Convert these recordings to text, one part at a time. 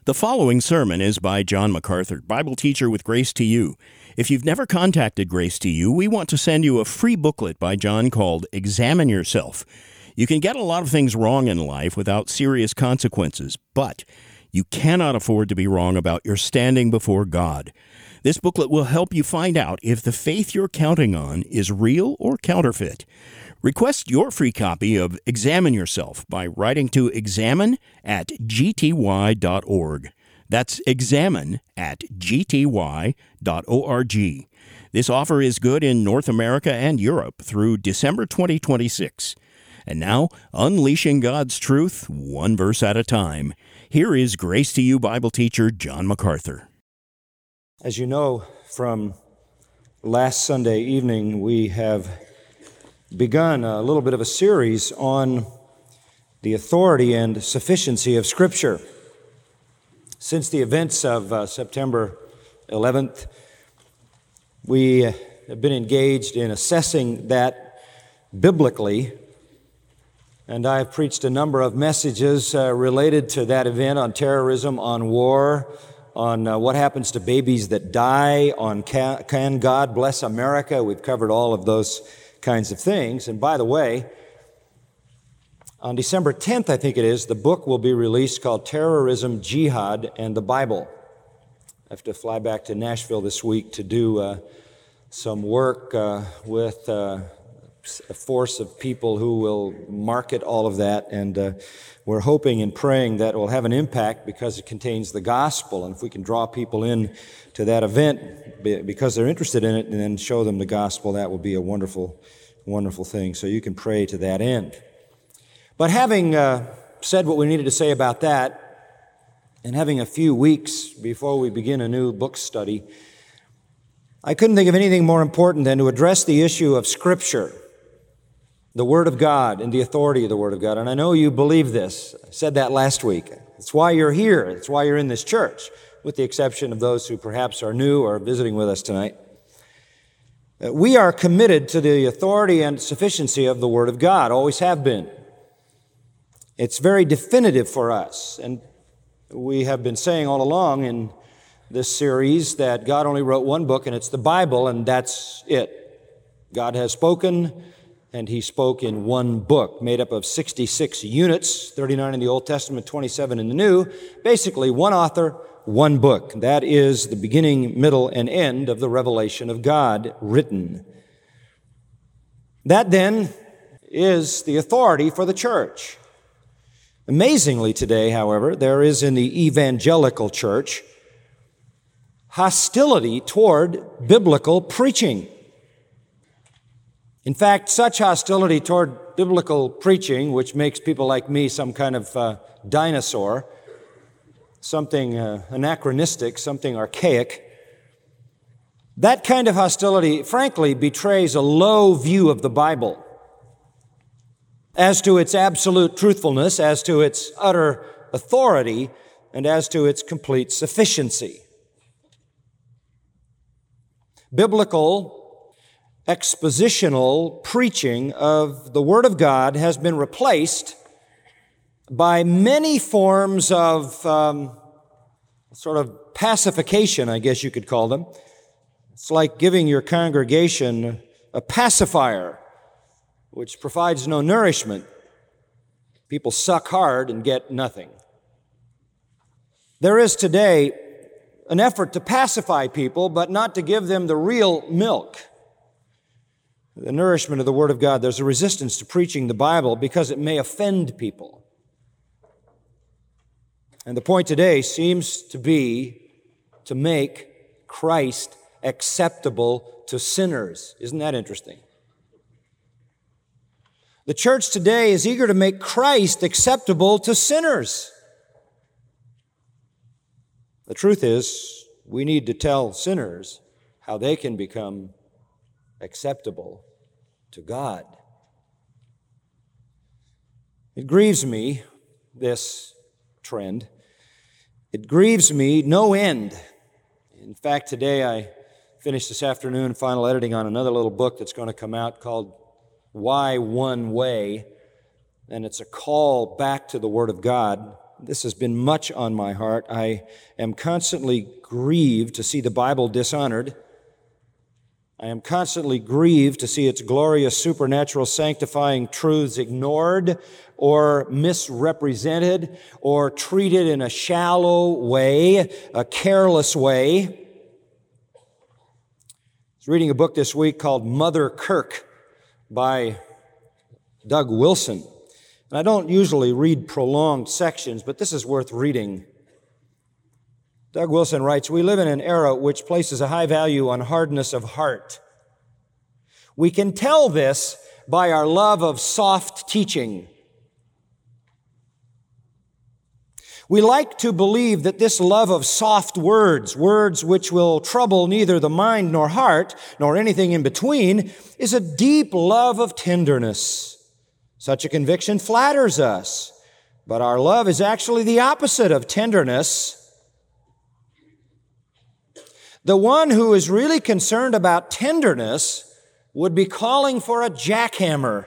The following sermon is by John MacArthur, Bible teacher with Grace to You. If you've never contacted Grace to You, we want to send you a free booklet by John called Examine Yourself. You can get a lot of things wrong in life without serious consequences, but you cannot afford to be wrong about your standing before God. This booklet will help you find out if the faith you're counting on is real or counterfeit. Request your free copy of Examine Yourself by writing to examine@gty.org. That's examine@gty.org. This offer is good in North America and Europe through December 2026. And now, unleashing God's truth, one verse at a time. Here is Grace to You Bible teacher John MacArthur. As you know from last Sunday evening, we have begun a little bit of a series on the authority and sufficiency of Scripture. Since the events of September 11th, we have been engaged in assessing that biblically, and I have preached a number of messages related to that event on terrorism, on war, on what happens to babies that die, on can God bless America. We've covered all of those kinds of things. And by the way, on December 10th, I think it is, the book will be released called Terrorism, Jihad, and the Bible. I have to fly back to Nashville this week to do some work with a force of people who will market all of that, and we're hoping and praying that it will have an impact because it contains the gospel, and if we can draw people in to that event because they're interested in it and then show them the gospel, that will be a wonderful, wonderful thing. So you can pray to that end. But having said what we needed to say about that, and having a few weeks before we begin a new book study, I couldn't think of anything more important than to address the issue of Scripture, the Word of God, and the authority of the Word of God. And I know you believe this. I said that last week. It's why you're here. It's why you're in this church, with the exception of those who perhaps are new or visiting with us tonight. We are committed to the authority and sufficiency of the Word of God, always have been. It's very definitive for us, and we have been saying all along in this series that God only wrote one book, and it's the Bible, and that's it. God has spoken, and He spoke in one book, made up of 66 units, 39 in the Old Testament, 27 in the New. Basically, one author, one book. That is the beginning, middle, and end of the revelation of God written. That then is the authority for the church. Amazingly today, however, there is in the evangelical church hostility toward biblical preaching. In fact, such hostility toward biblical preaching, which makes people like me some kind of dinosaur, something anachronistic, something archaic, that kind of hostility, frankly, betrays a low view of the Bible as to its absolute truthfulness, as to its utter authority, and as to its complete sufficiency. Biblical, expositional preaching of the Word of God has been replaced by many forms of sort of pacification, I guess you could call them. It's like giving your congregation a pacifier, which provides no nourishment. People suck hard and get nothing. There is today an effort to pacify people, but not to give them the real milk, the nourishment of the Word of God. There's a resistance to preaching the Bible because it may offend people. And the point today seems to be to make Christ acceptable to sinners. Isn't that interesting? The church today is eager to make Christ acceptable to sinners. The truth is, we need to tell sinners how they can become acceptable to God. It grieves me, this trend. It grieves me no end. In fact, today I finished this afternoon final editing on another little book that's going to come out called Why One Way? And it's a call back to the Word of God This has been much on my heart. I am constantly grieved to see the Bible dishonored. I am constantly grieved to see its glorious, supernatural, sanctifying truths ignored or misrepresented or treated in a shallow way, a careless way. I was reading a book this week called Mother Kirk by Doug Wilson. And I don't usually read prolonged sections, but this is worth reading. Doug Wilson writes, "We live in an era which places a high value on hardness of heart. We can tell this by our love of soft teaching. We like to believe that this love of soft words, words which will trouble neither the mind nor heart, nor anything in between, is a deep love of tenderness. Such a conviction flatters us, but our love is actually the opposite of tenderness. The one who is really concerned about tenderness would be calling for a jackhammer.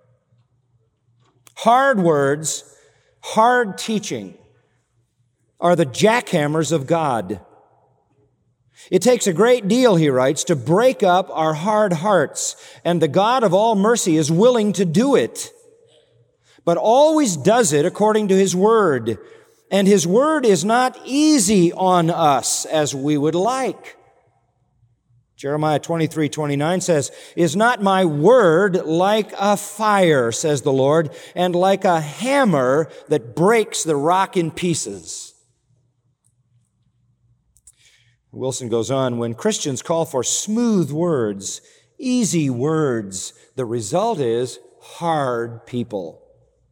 Hard words, hard teaching are the jackhammers of God. It takes a great deal, he writes, to break up our hard hearts, and the God of all mercy is willing to do it, but always does it according to His Word. And His Word is not easy on us as we would like. Jeremiah 23:29 says, "Is not my word like a fire, says the Lord, and like a hammer that breaks the rock in pieces?" Wilson goes on, "When Christians call for smooth words, easy words, the result is hard people.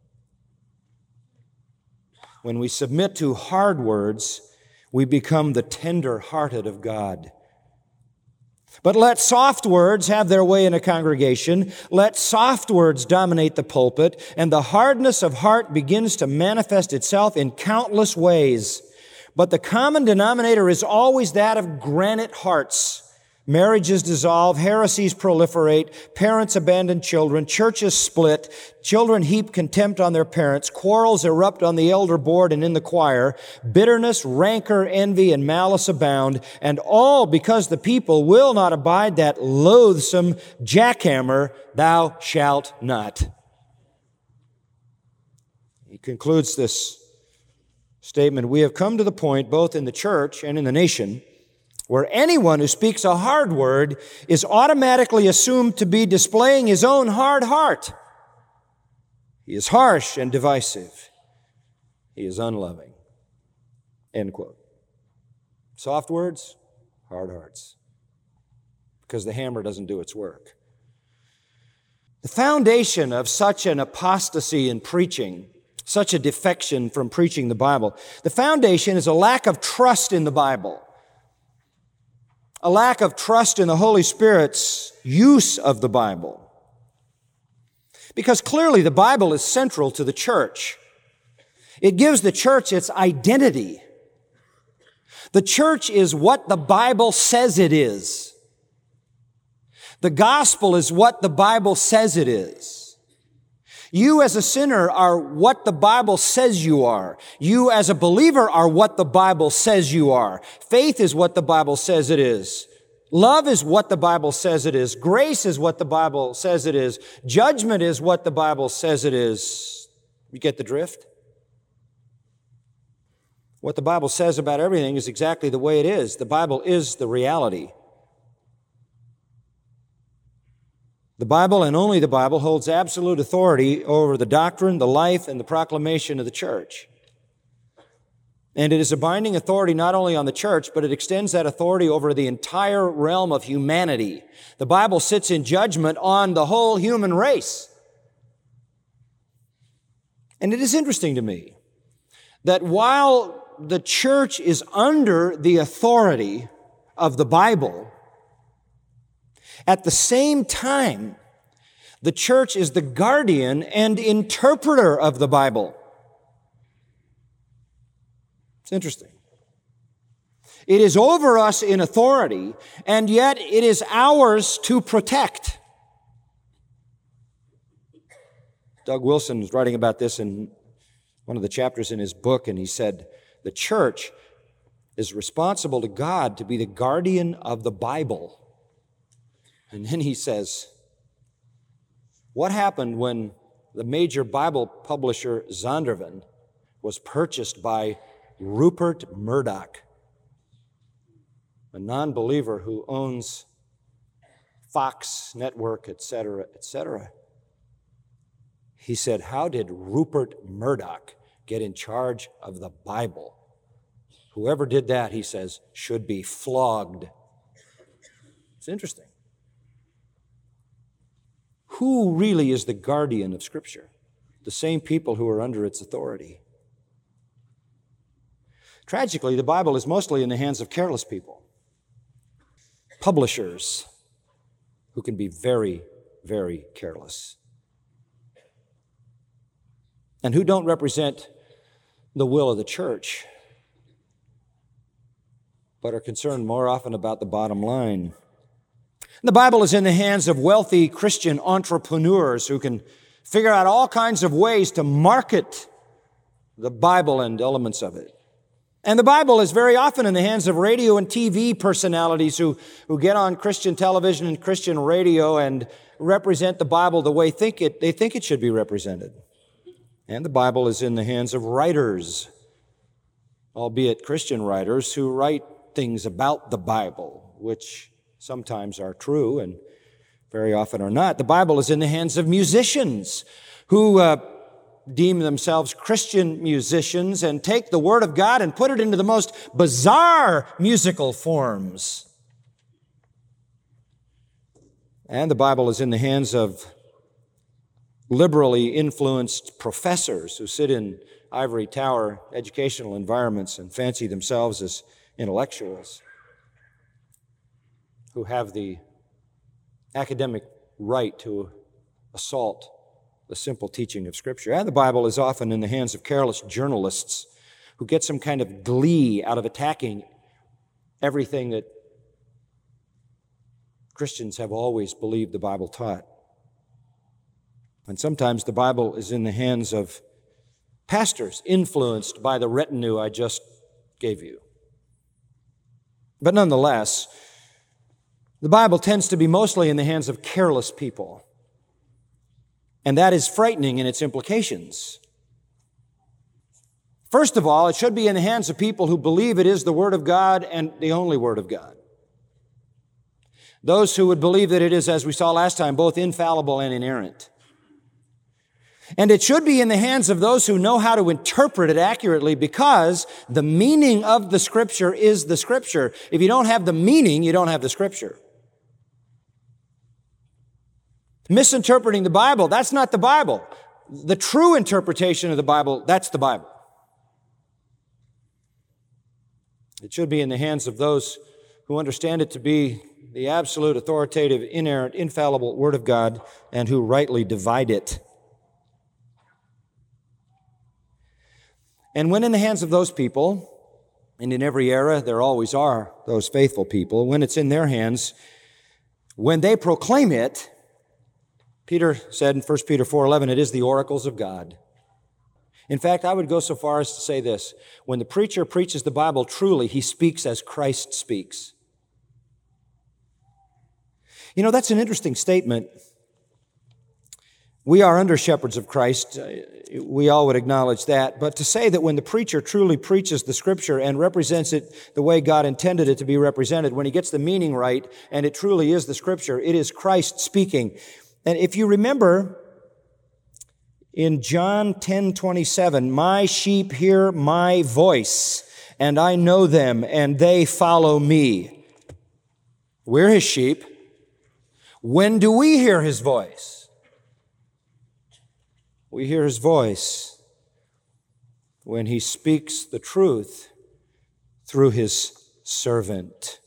When we submit to hard words, we become the tender-hearted of God. But let soft words have their way in a congregation. Let soft words dominate the pulpit, and the hardness of heart begins to manifest itself in countless ways. But the common denominator is always that of granite hearts. Marriages dissolve, heresies proliferate, parents abandon children, churches split, children heap contempt on their parents, quarrels erupt on the elder board and in the choir, bitterness, rancor, envy, and malice abound, and all because the people will not abide that loathsome jackhammer, 'Thou shalt not.'" He concludes this statement, "We have come to the point, both in the church and in the nation, where anyone who speaks a hard word is automatically assumed to be displaying his own hard heart. He is harsh and divisive. He is unloving." End quote. Soft words, hard hearts. Because the hammer doesn't do its work. The foundation of such an apostasy in preaching, such a defection from preaching the Bible, the foundation is a lack of trust in the Bible. A lack of trust in the Holy Spirit's use of the Bible. Because clearly the Bible is central to the church. It gives the church its identity. The church is what the Bible says it is. The gospel is what the Bible says it is. You as a sinner are what the Bible says you are. You as a believer are what the Bible says you are. Faith is what the Bible says it is. Love is what the Bible says it is. Grace is what the Bible says it is. Judgment is what the Bible says it is. You get the drift? What the Bible says about everything is exactly the way it is. The Bible is the reality. The Bible, and only the Bible, holds absolute authority over the doctrine, the life, and the proclamation of the church. And it is a binding authority not only on the church, but it extends that authority over the entire realm of humanity. The Bible sits in judgment on the whole human race. And it is interesting to me that while the church is under the authority of the Bible, at the same time, the church is the guardian and interpreter of the Bible. It's interesting. It is over us in authority, and yet it is ours to protect. Doug Wilson was writing about this in one of the chapters in his book, and he said, the church is responsible to God to be the guardian of the Bible. And then he says, what happened when the major Bible publisher Zondervan was purchased by Rupert Murdoch, a non-believer who owns Fox Network, etc., etc.? He said, how did Rupert Murdoch get in charge of the Bible? Whoever did that, he says, should be flogged. It's interesting. Who really is the guardian of Scripture? The same people who are under its authority. Tragically, the Bible is mostly in the hands of careless people, publishers who can be very, very careless, and who don't represent the will of the church, but are concerned more often about the bottom line. The Bible is in the hands of wealthy Christian entrepreneurs who can figure out all kinds of ways to market the Bible and elements of it. And the Bible is very often in the hands of radio and TV personalities who get on Christian television and Christian radio and represent the Bible the way they think it should be represented. And the Bible is in the hands of writers, albeit Christian writers, who write things about the Bible, which sometimes are true and very often are not. The Bible is in the hands of musicians who deem themselves Christian musicians and take the Word of God and put it into the most bizarre musical forms. And the Bible is in the hands of liberally influenced professors who sit in ivory tower educational environments and fancy themselves as intellectuals, who have the academic right to assault the simple teaching of Scripture. And the Bible is often in the hands of careless journalists who get some kind of glee out of attacking everything that Christians have always believed the Bible taught. And sometimes the Bible is in the hands of pastors influenced by the retinue I just gave you. But nonetheless, the Bible tends to be mostly in the hands of careless people. And that is frightening in its implications. First of all, it should be in the hands of people who believe it is the Word of God and the only Word of God. Those who would believe that it is, as we saw last time, both infallible and inerrant. And it should be in the hands of those who know how to interpret it accurately, because the meaning of the Scripture is the Scripture. If you don't have the meaning, you don't have the Scripture. Misinterpreting the Bible, that's not the Bible. The true interpretation of the Bible, that's the Bible. It should be in the hands of those who understand it to be the absolute, authoritative, inerrant, infallible Word of God, and who rightly divide it. And when in the hands of those people, and in every era there always are those faithful people, when it's in their hands, when they proclaim it, Peter said in 1 Peter 4:11, it is the oracles of God. In fact, I would go so far as to say this: when the preacher preaches the Bible truly, he speaks as Christ speaks. You know, that's an interesting statement. We are under shepherds of Christ. We all would acknowledge that. But to say that when the preacher truly preaches the Scripture and represents it the way God intended it to be represented, when he gets the meaning right and it truly is the Scripture, it is Christ speaking. And if you remember in John 10:27, my sheep hear my voice, and I know them, and they follow me. We're his sheep. When do we hear his voice? We hear his voice when he speaks the truth through his servant.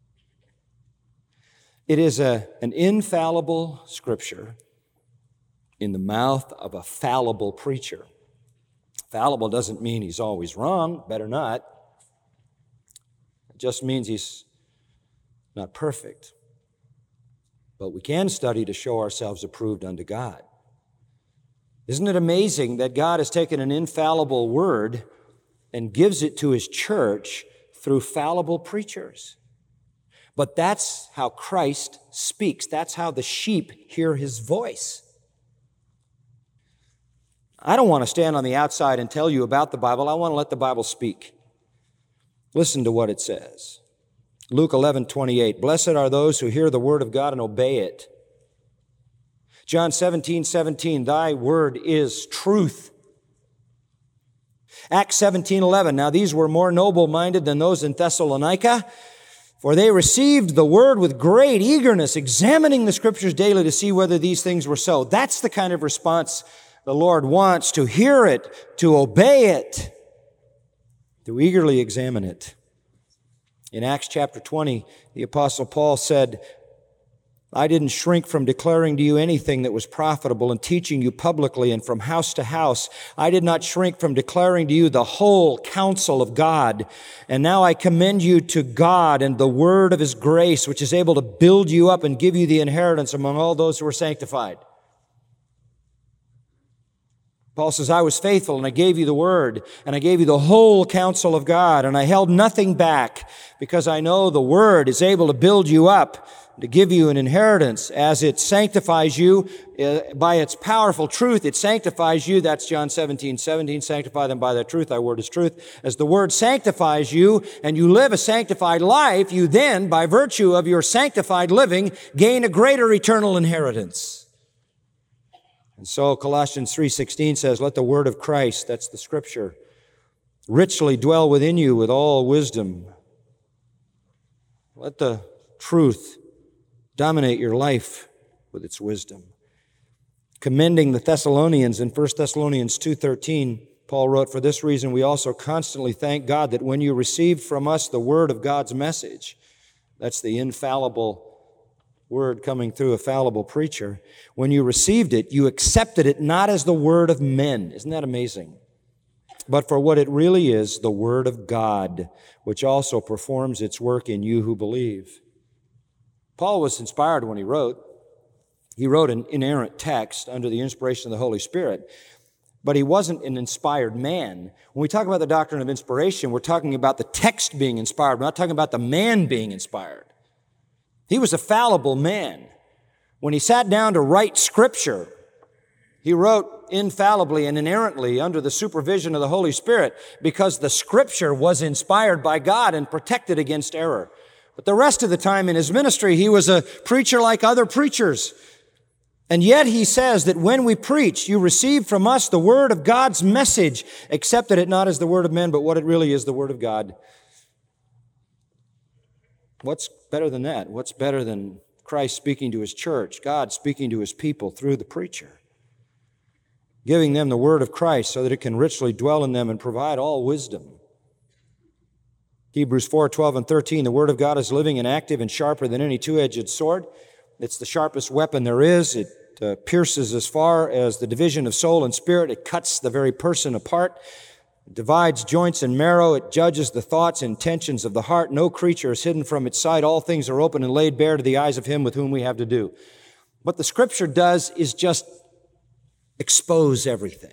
It is an infallible Scripture in the mouth of a fallible preacher. Fallible doesn't mean he's always wrong, better not. It just means he's not perfect. But we can study to show ourselves approved unto God. Isn't it amazing that God has taken an infallible word and gives it to His church through fallible preachers? But that's how Christ speaks. That's how the sheep hear His voice. I don't want to stand on the outside and tell you about the Bible. I want to let the Bible speak. Listen to what it says. Luke 11:28. Blessed are those who hear the word of God and obey it. John 17:17. Thy word is truth. Acts 17:11. Now these were more noble-minded than those in Thessalonica, for they received the word with great eagerness, examining the Scriptures daily to see whether these things were so. That's the kind of response the Lord wants, to hear it, to obey it, to eagerly examine it. In Acts chapter 20, the Apostle Paul said, I didn't shrink from declaring to you anything that was profitable and teaching you publicly and from house to house. I did not shrink from declaring to you the whole counsel of God. And now I commend you to God and the word of His grace, which is able to build you up and give you the inheritance among all those who are sanctified. Paul says, I was faithful and I gave you the word and I gave you the whole counsel of God and I held nothing back because I know the word is able to build you up, to give you an inheritance as it sanctifies you by its powerful truth. It sanctifies you. That's John 17:17. Sanctify them by the truth. Thy word is truth. As the word sanctifies you and you live a sanctified life, you then, by virtue of your sanctified living, gain a greater eternal inheritance. And so Colossians 3:16 says, let the word of Christ, that's the Scripture, richly dwell within you with all wisdom. Let the truth dominate your life with its wisdom. Commending the Thessalonians in 1 Thessalonians 2:13, Paul wrote, for this reason we also constantly thank God that when you received from us the word of God's message, that's the infallible word coming through a fallible preacher. When you received it, you accepted it not as the word of men. Isn't that amazing? But for what it really is, the word of God, which also performs its work in you who believe. Paul was inspired when he wrote. He wrote an inerrant text under the inspiration of the Holy Spirit, but he wasn't an inspired man. When we talk about the doctrine of inspiration, we're talking about the text being inspired. We're not talking about the man being inspired. He was a fallible man. When he sat down to write Scripture, he wrote infallibly and inerrantly under the supervision of the Holy Spirit because the Scripture was inspired by God and protected against error. But the rest of the time in his ministry, he was a preacher like other preachers. And yet he says that when we preach, you receive from us the word of God's message, accepted it not as the word of men, but what it really is, the word of God. What's better than that? What's better than Christ speaking to His church, God speaking to His people through the preacher, giving them the word of Christ so that it can richly dwell in them and provide all wisdom? Hebrews 4:12 and 13, the word of God is living and active and sharper than any two-edged sword. It's the sharpest weapon there is. It pierces as far as the division of soul and spirit. It cuts the very person apart. It divides joints and marrow. It judges the thoughts and intentions of the heart. No creature is hidden from its sight. All things are open and laid bare to the eyes of Him with whom we have to do. What the Scripture does is just expose everything.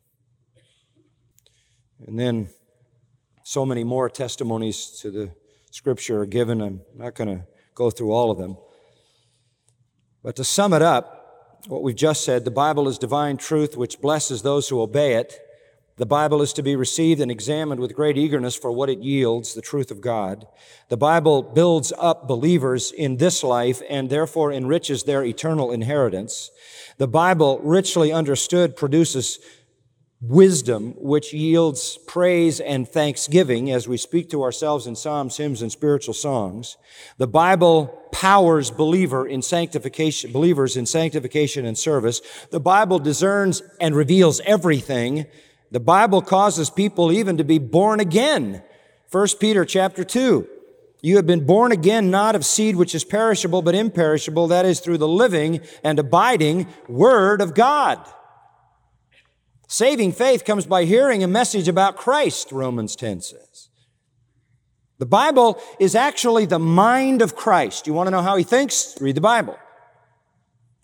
And then so many more testimonies to the Scripture are given. I'm not going to go through all of them. But to sum it up, what we've just said, the Bible is divine truth which blesses those who obey it. The Bible is to be received and examined with great eagerness for what it yields, the truth of God. The Bible builds up believers in this life and therefore enriches their eternal inheritance. The Bible, richly understood, produces wisdom, which yields praise and thanksgiving as we speak to ourselves in psalms, hymns, and spiritual songs. The Bible powers believers in sanctification and service. The Bible discerns and reveals everything. The Bible causes people even to be born again. 1 Peter chapter 2. You have been born again, not of seed which is perishable, but imperishable, that is, through the living and abiding Word of God. Saving faith comes by hearing a message about Christ, Romans 10 says. The Bible is actually the mind of Christ. You want to know how He thinks? Read the Bible.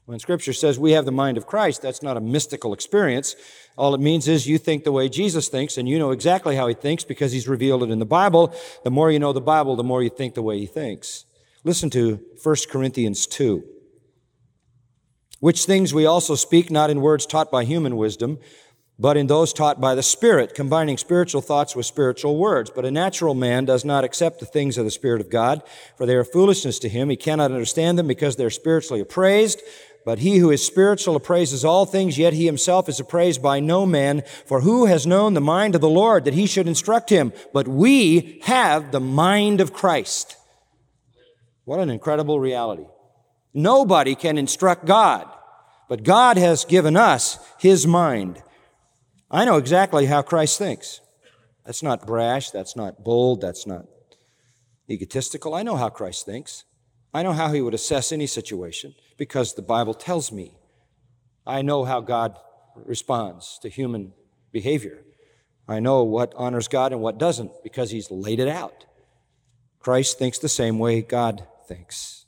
When Scripture says we have the mind of Christ, that's not a mystical experience. All it means is you think the way Jesus thinks, and you know exactly how he thinks because he's revealed it in the Bible. The more you know the Bible, the more you think the way he thinks. Listen to 1 Corinthians 2. Which things we also speak, not in words taught by human wisdom, but in those taught by the Spirit, combining spiritual thoughts with spiritual words. But a natural man does not accept the things of the Spirit of God, for they are foolishness to him. He cannot understand them because they're spiritually appraised. But he who is spiritual appraises all things, yet he himself is appraised by no man. For who has known the mind of the Lord that he should instruct him? But we have the mind of Christ. What an incredible reality. Nobody can instruct God, but God has given us his mind. I know exactly how Christ thinks. That's not brash, that's not bold, that's not egotistical. I know how Christ thinks. I know how he would assess any situation because the Bible tells me. I know how God responds to human behavior. I know what honors God and what doesn't because he's laid it out. Christ thinks the same way God thinks.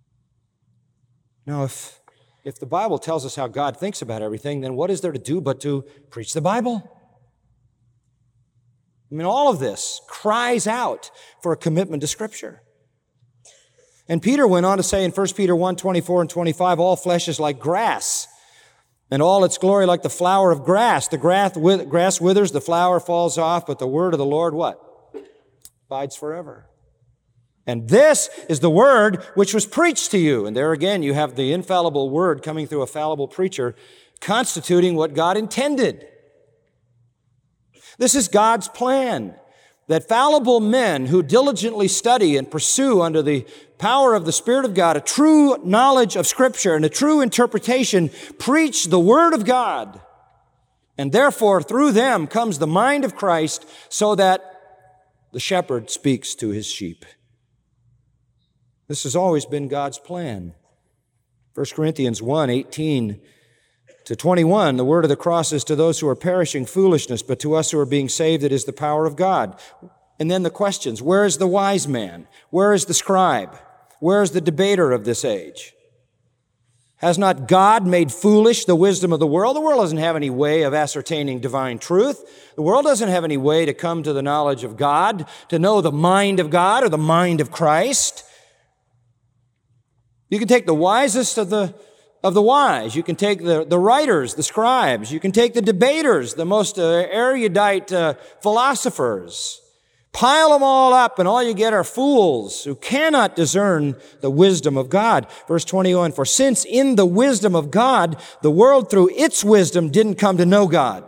Now, if the Bible tells us how God thinks about everything, then what is there to do but to preach the Bible? I mean, all of this cries out for a commitment to Scripture. And Peter went on to say in 1 Peter 1, 24 and 25, all flesh is like grass, and all its glory like the flower of grass. The grass withers, the flower falls off, but the word of the Lord, what? Abides forever. And this is the word which was preached to you. And there again, you have the infallible word coming through a fallible preacher, constituting what God intended. This is God's plan, that fallible men who diligently study and pursue under the power of the Spirit of God a true knowledge of Scripture and a true interpretation preach the Word of God. And therefore, through them comes the mind of Christ so that the shepherd speaks to his sheep. This has always been God's plan. 1 Corinthians 1, 18 to 21, the word of the cross is to those who are perishing foolishness, but to us who are being saved it is the power of God. And then the questions, where is the wise man? Where is the scribe? Where is the debater of this age? Has not God made foolish the wisdom of the world? The world doesn't have any way of ascertaining divine truth. The world doesn't have any way to come to the knowledge of God, to know the mind of God or the mind of Christ. You can take the wisest of the wise. You can take the writers, the scribes. You can take the debaters, the most erudite philosophers. Pile them all up, and all you get are fools who cannot discern the wisdom of God. Verse 21, for since in the wisdom of God, the world through its wisdom didn't come to know God.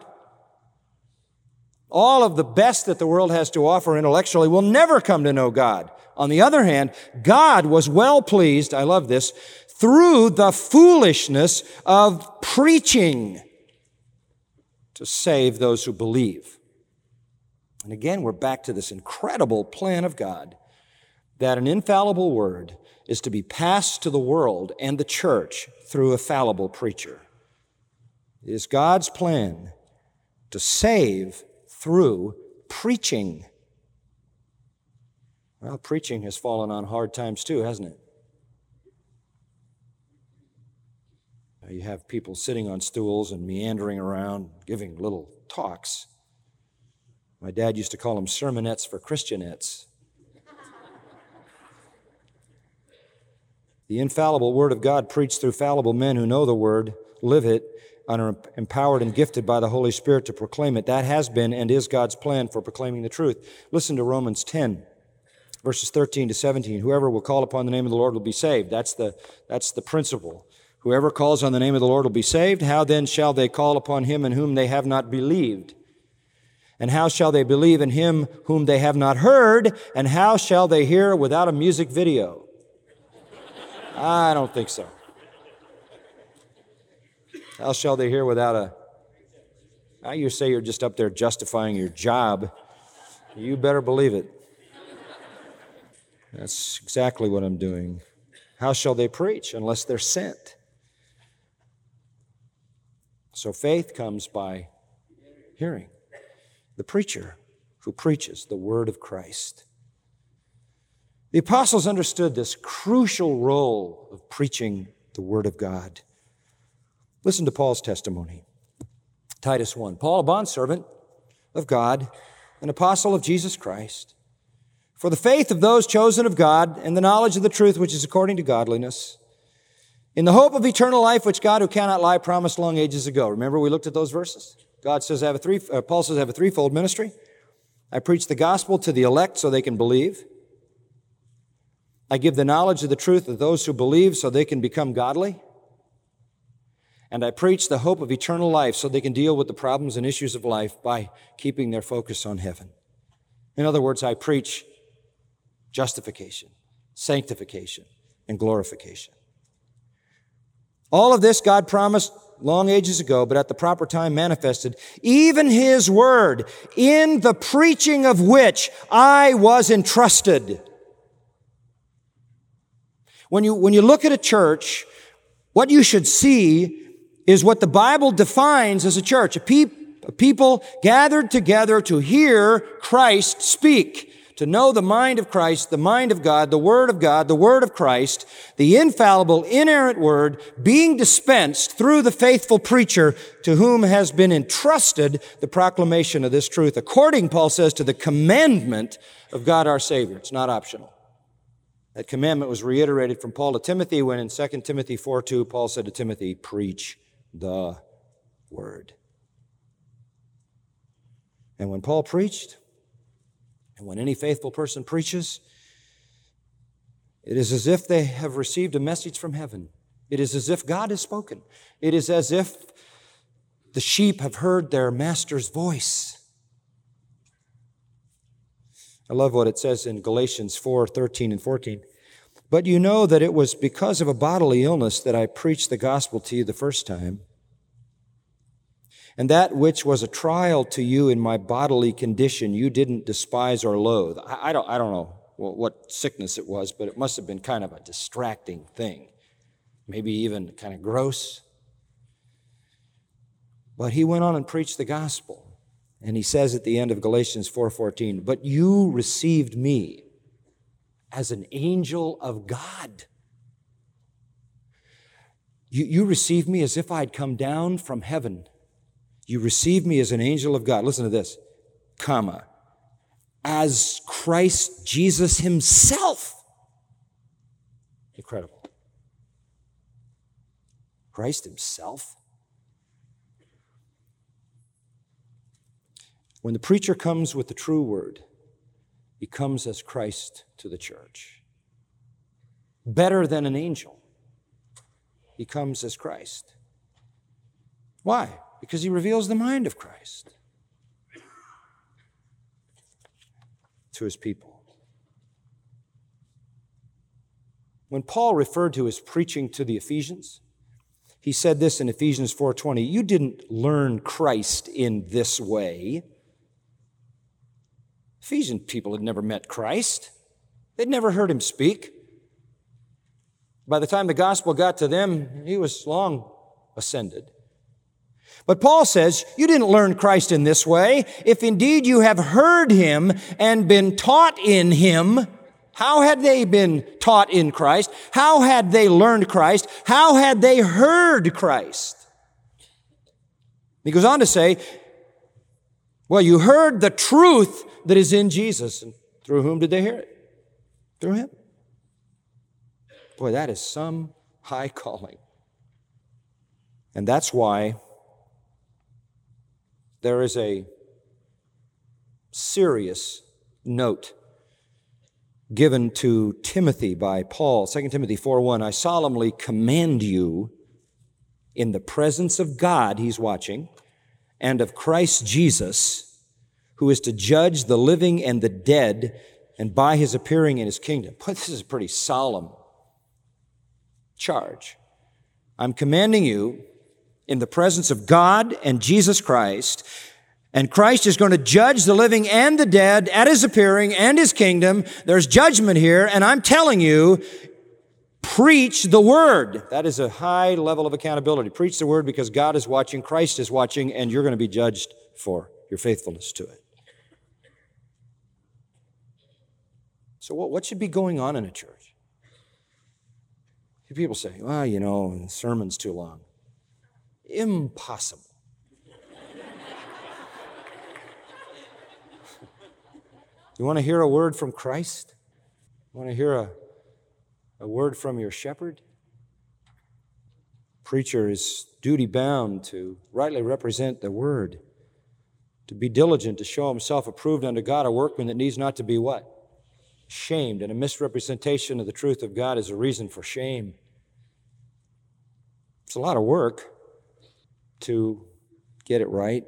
All of the best that the world has to offer intellectually will never come to know God. On the other hand, God was well pleased, I love this, through the foolishness of preaching to save those who believe. And again, we're back to this incredible plan of God that an infallible word is to be passed to the world and the church through a fallible preacher. It is God's plan to save through preaching. Well, preaching has fallen on hard times too, hasn't it? You have people sitting on stools and meandering around, giving little talks. My dad used to call them sermonettes for Christianettes. The infallible Word of God preached through fallible men who know the Word, live it, and are empowered and gifted by the Holy Spirit to proclaim it. That has been and is God's plan for proclaiming the truth. Listen to Romans 10, verses 13 to 17. Whoever will call upon the name of the Lord will be saved. That's the principle. Whoever calls on the name of the Lord will be saved. How then shall they call upon him in whom they have not believed? And how shall they believe in him whom they have not heard? And how shall they hear without a music video? I don't think so. How shall they hear without a... Now you say you're just up there justifying your job. You better believe it. That's exactly what I'm doing. How shall they preach unless they're sent? So faith comes by hearing. The preacher who preaches the word of Christ. The apostles understood this crucial role of preaching the word of God. Listen to Paul's testimony. Titus 1. Paul, a bondservant of God, an apostle of Jesus Christ, for the faith of those chosen of God and the knowledge of the truth which is according to godliness, in the hope of eternal life which God who cannot lie promised long ages ago. Remember we looked at those verses? Paul says I have a threefold ministry. I preach the gospel to the elect so they can believe. I give the knowledge of the truth of those who believe so they can become godly. And I preach the hope of eternal life so they can deal with the problems and issues of life by keeping their focus on heaven. In other words, I preach justification, sanctification, and glorification. All of this God promised long ages ago, but at the proper time manifested, even His word, in the preaching of which I was entrusted. When you look at a church, what you should see is what the Bible defines as a church, a people gathered together to hear Christ speak, to know the mind of Christ, the mind of God, the Word of Christ, the infallible, inerrant Word being dispensed through the faithful preacher to whom has been entrusted the proclamation of this truth, according, Paul says, to the commandment of God our Savior. It's not optional. That commandment was reiterated from Paul to Timothy when in 2 Timothy 4:2, Paul said to Timothy, preach the Word. And when Paul preached, and when any faithful person preaches, it is as if they have received a message from heaven. It is as if God has spoken. It is as if the sheep have heard their master's voice. I love what it says in Galatians 4:13 and 14. But you know that it was because of a bodily illness that I preached the gospel to you the first time. And that which was a trial to you in my bodily condition, you didn't despise or loathe. I don't know what sickness it was, but it must have been kind of a distracting thing. Maybe even kind of gross. But he went on and preached the gospel. And he says at the end of Galatians 4:14, but you received me as an angel of God. You received me as if I'd come down from heaven. You received me as an angel of God. Listen to this, as Christ Jesus Himself. Incredible. Christ Himself. When the preacher comes with the true word, he comes as Christ to the church. Better than an angel. He comes as Christ. Why? Because he reveals the mind of Christ to his people. When Paul referred to his preaching to the Ephesians, he said this in Ephesians 4:20, you didn't learn Christ in this way. Ephesian people had never met Christ. They'd never heard Him speak. By the time the gospel got to them, He was long ascended. But Paul says, you didn't learn Christ in this way. If indeed you have heard Him and been taught in Him, how had they been taught in Christ? How had they learned Christ? How had they heard Christ? He goes on to say, well, you heard the truth that is in Jesus. And through whom did they hear it? Through Him. Boy, that is some high calling. And that's why there is a serious note given to Timothy by Paul, 2 Timothy 4:1, I solemnly command you in the presence of God, He's watching, and of Christ Jesus, who is to judge the living and the dead, and by His appearing in His kingdom. Boy, this is a pretty solemn charge. I'm commanding you in the presence of God and Jesus Christ, and Christ is going to judge the living and the dead at His appearing and His kingdom. There's judgment here, and I'm telling you, preach the Word. That is a high level of accountability. Preach the Word because God is watching, Christ is watching, and you're going to be judged for your faithfulness to it. So what should be going on in a church? People say, well, the sermon's too long. Impossible. You want to hear a word from Christ? You want to hear a word from your shepherd? Preacher is duty-bound to rightly represent the word, to be diligent to show himself approved unto God, a workman that needs not to be what? Shamed. And a misrepresentation of the truth of God is a reason for shame. It's a lot of work to get it right.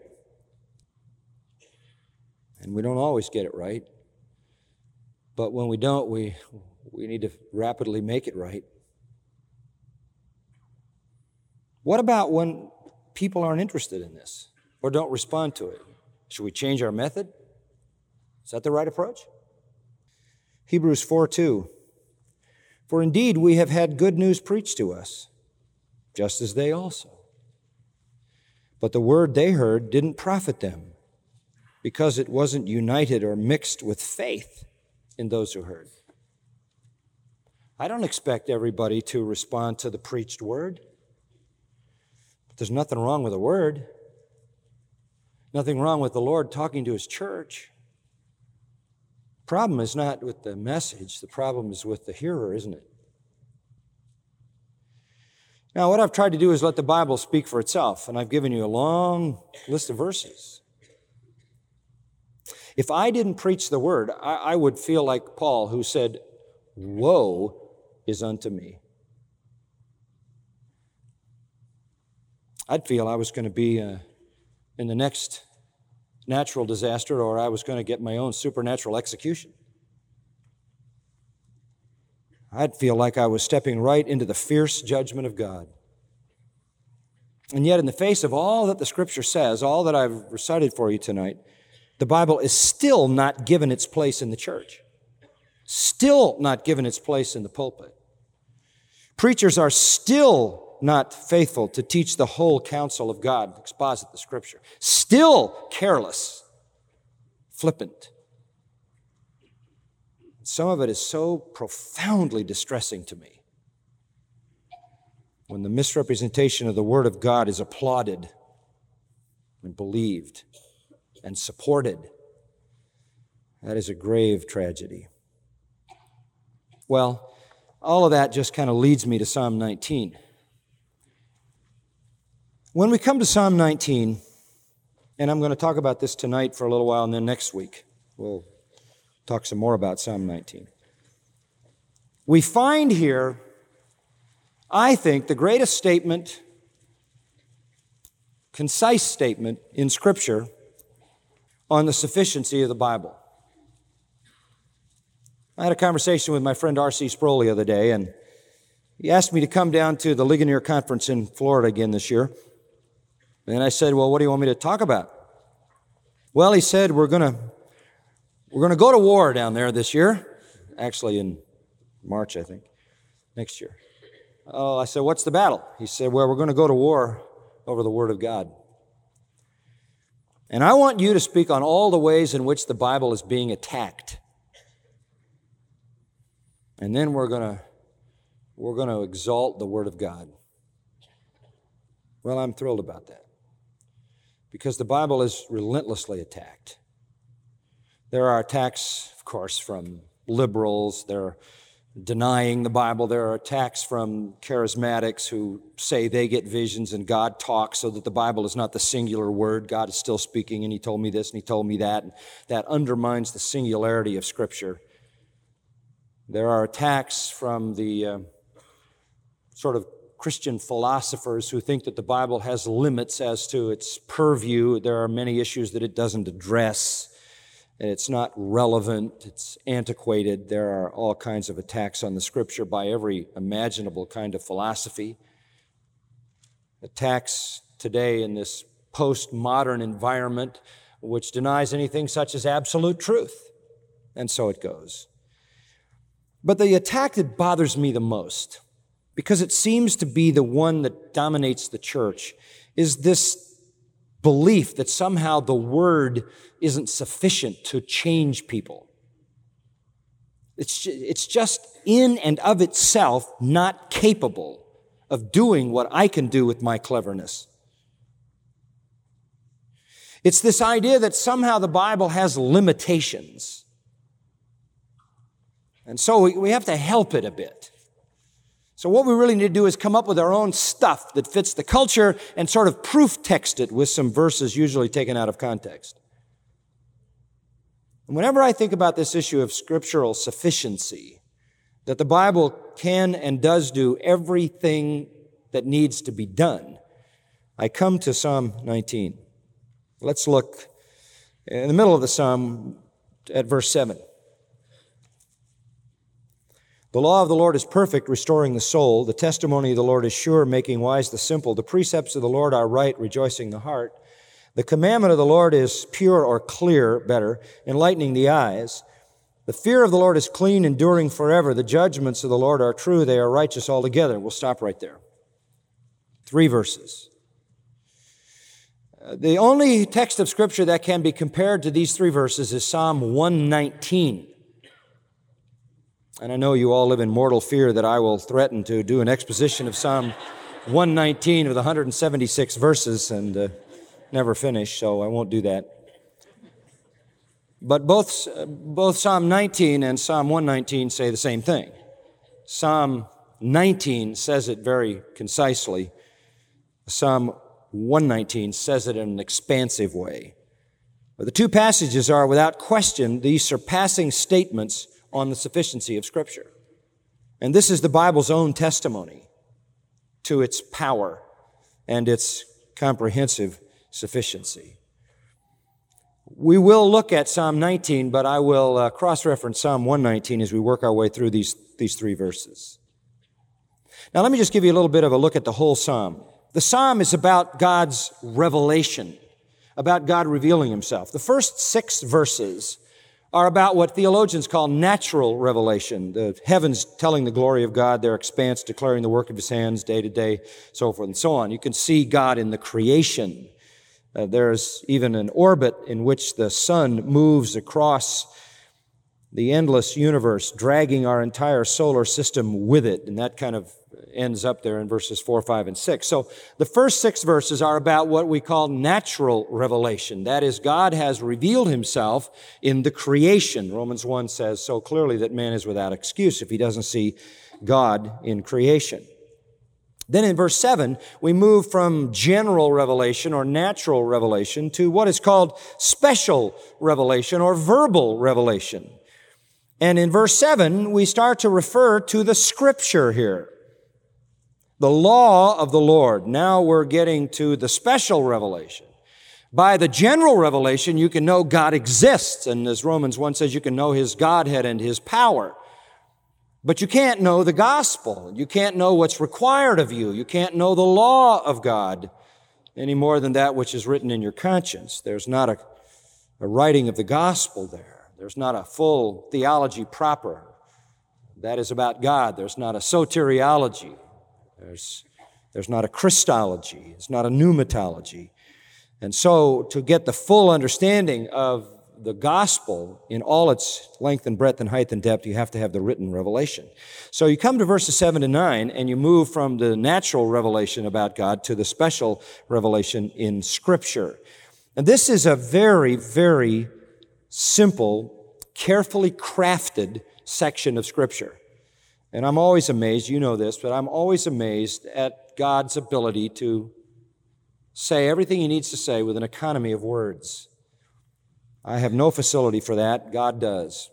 And we don't always get it right. But when we don't, we need to rapidly make it right. What about when people aren't interested in this or don't respond to it? Should we change our method? Is that the right approach? Hebrews 4:2. For indeed we have had good news preached to us, just as they also. But the word they heard didn't profit them, because it wasn't united or mixed with faith in those who heard. I don't expect everybody to respond to the preached word. But there's nothing wrong with the word. Nothing wrong with the Lord talking to His church. The problem is not with the message. The problem is with the hearer, isn't it? Now, what I've tried to do is let the Bible speak for itself, and I've given you a long list of verses. If I didn't preach the word, I would feel like Paul, who said, "Woe is unto me." I'd feel I was going to be in the next natural disaster, or I was going to get my own supernatural execution. I'd feel like I was stepping right into the fierce judgment of God. And yet, in the face of all that the Scripture says, all that I've recited for you tonight, the Bible is still not given its place in the church. Still not given its place in the pulpit. Preachers are still not faithful to teach the whole counsel of God, exposit the Scripture. Still careless, flippant. Some of it is so profoundly distressing to me when the misrepresentation of the Word of God is applauded and believed and supported. That is a grave tragedy. Well, all of that just kind of leads me to Psalm 19. When we come to Psalm 19, and I'm going to talk about this tonight for a little while, and then next week we'll talk some more about Psalm 19. We find here, I think, the greatest statement, concise statement in Scripture on the sufficiency of the Bible. I had a conversation with my friend R.C. Sproul the other day, and he asked me to come down to the Ligonier Conference in Florida again this year. And I said, well, what do you want me to talk about? Well, he said, we're going to go to war down there this year. Actually in March, I think, next year. Oh, I said, what's the battle? He said, well, we're going to go to war over the Word of God. And I want you to speak on all the ways in which the Bible is being attacked. And then we're going to exalt the Word of God. Well, I'm thrilled about that, because the Bible is relentlessly attacked. There are attacks, of course, from liberals. They're denying the Bible. There are attacks from charismatics who say they get visions and God talks, so that the Bible is not the singular word. God is still speaking, and He told me this and He told me that. And that undermines the singularity of Scripture. There are attacks from the sort of Christian philosophers who think that the Bible has limits as to its purview. There are many issues that it doesn't address, and it's not relevant, it's antiquated. There are all kinds of attacks on the Scripture by every imaginable kind of philosophy. Attacks today in this postmodern environment which denies anything such as absolute truth. And so it goes. But the attack that bothers me the most, because it seems to be the one that dominates the church, is this belief that somehow the Word isn't sufficient to change people. It's just in and of itself not capable of doing what I can do with my cleverness. It's this idea that somehow the Bible has limitations. And so we have to help it a bit. So what we really need to do is come up with our own stuff that fits the culture and sort of proof text it with some verses usually taken out of context. And whenever I think about this issue of scriptural sufficiency, that the Bible can and does do everything that needs to be done, I come to Psalm 19. Let's look in the middle of the Psalm at verse 7. The law of the Lord is perfect, restoring the soul. The testimony of the Lord is sure, making wise the simple. The precepts of the Lord are right, rejoicing the heart. The commandment of the Lord is pure or clear, better, enlightening the eyes. The fear of the Lord is clean, enduring forever. The judgments of the Lord are true, they are righteous altogether. We'll stop right there. 3 verses. The only text of Scripture that can be compared to these 3 verses is Psalm 119. And I know you all live in mortal fear that I will threaten to do an exposition of Psalm 119 with 176 verses and never finish, so I won't do that. But both Psalm 19 and Psalm 119 say the same thing. Psalm 19 says it very concisely. Psalm 119 says it in an expansive way. But the 2 passages are, without question, these surpassing statements on the sufficiency of Scripture. And this is the Bible's own testimony to its power and its comprehensive sufficiency. We will look at Psalm 19, but I will cross-reference Psalm 119 as we work our way through these 3 verses. Now let me just give you a little bit of a look at the whole psalm. The psalm is about God's revelation, about God revealing Himself. The first 6 verses are about what theologians call natural revelation, the heavens telling the glory of God, their expanse declaring the work of His hands day to day, so forth and so on. You can see God in the creation. There's even an orbit in which the sun moves across the endless universe, dragging our entire solar system with it, and that kind of ends up there in verses 4, 5, and 6. So the first 6 verses are about what we call natural revelation. That is, God has revealed Himself in the creation. Romans 1 says so clearly that man is without excuse if he doesn't see God in creation. Then in verse 7, we move from general revelation or natural revelation to what is called special revelation or verbal revelation. And in verse 7, we start to refer to the Scripture here. The law of the Lord. Now we're getting to the special revelation. By the general revelation, you can know God exists. And as Romans 1 says, you can know His Godhead and His power. But you can't know the gospel. You can't know what's required of you. You can't know the law of God any more than that which is written in your conscience. There's not a writing of the gospel there. There's not a full theology proper. That is about God. There's not a soteriology. There's not a Christology. It's not a pneumatology. And so to get the full understanding of the gospel in all its length and breadth and height and depth, you have to have the written revelation. So you come to verses 7 to 9 and you move from the natural revelation about God to the special revelation in Scripture. And this is a very, very simple, carefully crafted section of Scripture. And I'm always amazed, you know this, but I'm always amazed at God's ability to say everything He needs to say with an economy of words. I have no facility for that. God does.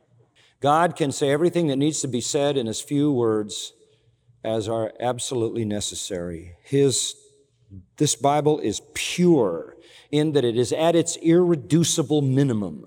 God can say everything that needs to be said in as few words as are absolutely necessary. This Bible is pure in that it is at its irreducible minimum.